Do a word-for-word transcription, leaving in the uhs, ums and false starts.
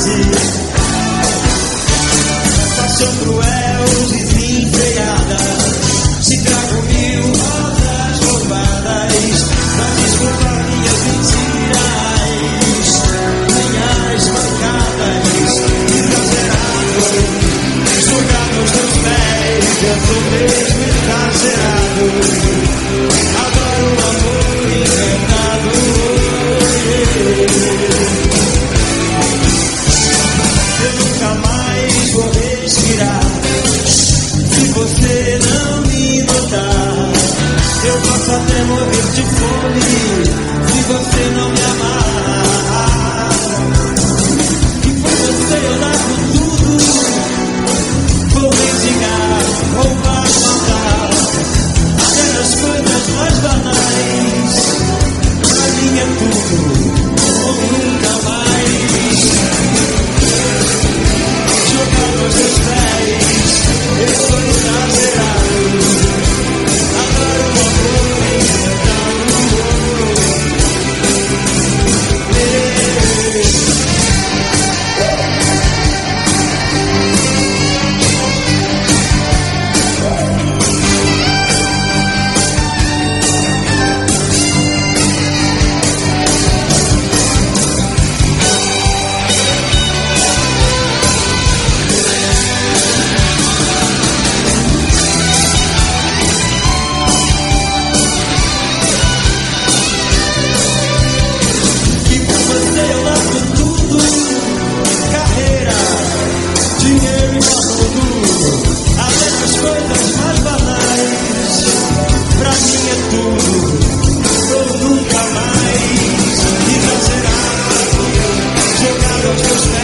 Paixão cruel, desenfreada. Se trago mil rosas roubadas pra desculpar minhas mentiras, minhas mancadas e traserado. Jogar nos teus pés, eu sou mesmo encarcerado. Adoro o amor inventado. Eu nunca mais vou respirar se você não me notar. Eu posso até morrer de fome se você não me amar. E por você eu largo tudo. Vou mendigar, roubar, matar, até as coisas mais banais. Pra mim é tudo ou nunca mais. Jogar nos seus pés, eu sou exagerado. Adoro o amor inventado. Just